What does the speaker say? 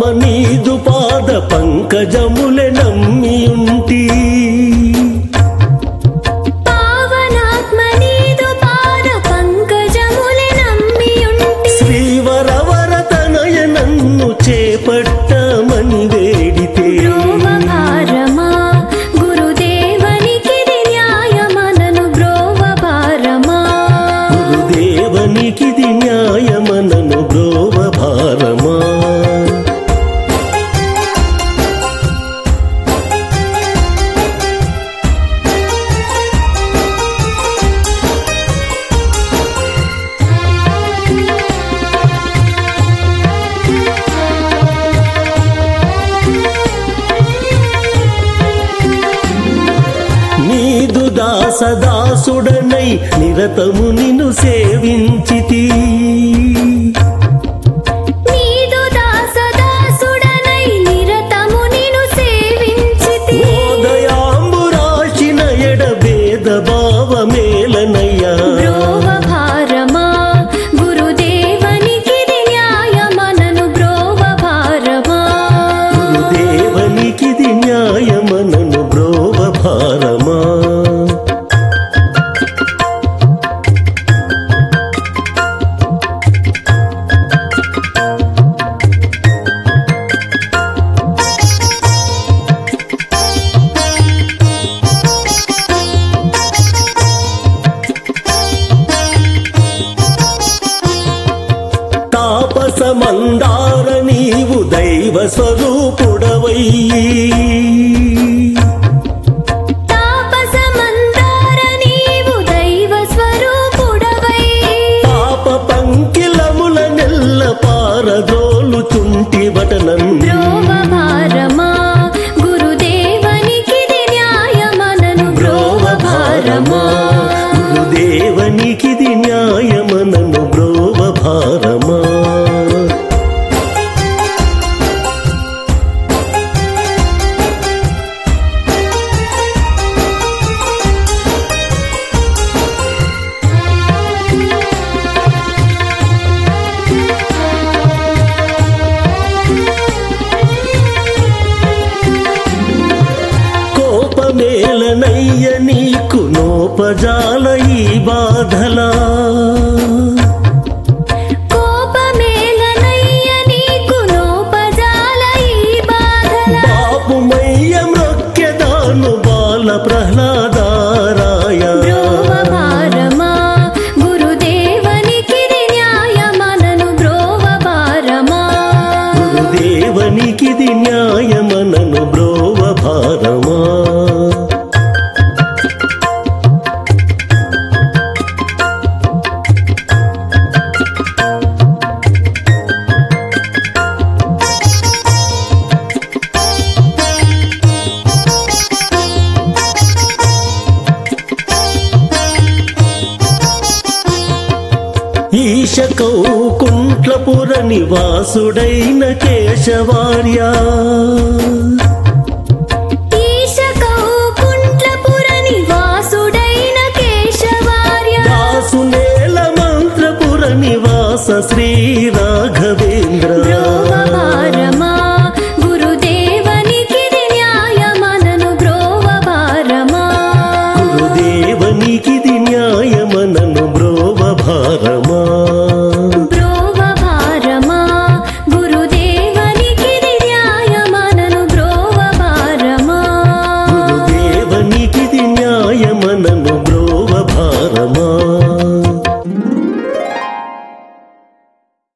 నీదు పాద పంకజములె నమ్మియుంటి పావనాత్మ నీదు పాద పంకజములె నమ్మియుంటి శ్రీవరవరతనయ నన్ను చేపట్టమని వేడితే బ్రోవ భారమా గురుదేవనికిది న్యాయమనను బ్రోవ భారమా గురుదేవనికిది న్యాయమనను బ్రోవ భారమా నీదు దాసదాసుడనై నిరతము నిన్ను సేవించితి నీదు దాసదాసుడనై నిరతము నిన్ను సేవించితి ఓదయాంబురాశిన ఎడభేద భావమేలనయ్యా బ్రోవ భారమా గురుదేవనికిది న్యాయమనను బ్రోవ భారమా గురుదేవనికిది న్యాయమనను బ్రోవ భారమా తాపసమందార నీవు దైవ స్వరూపుడవై తాపసమందార నీవు దైవ స్వరూపుడవై పాప పంకిలముల నెల్ల పారదోలుచుంటి బటనన్ బ్రోవ భారమా గురుదేవనికిది న్యాయమనను బ్రోవ భారమా గురుదేవనికిది న్యాయమనను బ్రోవ భారమా కోపమేలనయ్య నీకు నోపజాల ఈ బాధలా కోపమేలనయ్య నీకు నోపజాల ఈ బాధలా బాపుమయ్య మ్రొక్కెదాను బాల ప్రహ్లాదారాయ బ్రోవ భారమా గురుదేవనికిది న్యాయమనను బ్రోవ భారమా గురుదేవనికిది న్యాయమనను బ్రోవ భారమా ఈశ కౌకుంట్లపుర నివాసుడైన కేశవార్య ఈశ కౌకుంట్లపుర నివాసుడైన కేశవార్య దాసునేల మంత్రపుర నివాస శ్రీ రాఘవేంద్ర బ్రోవ భారమా గురుదేవనికిది న్యాయమనను బ్రోవ భారమా గురుదేవనికిది న్యాయమనను బ్రోవ భారమా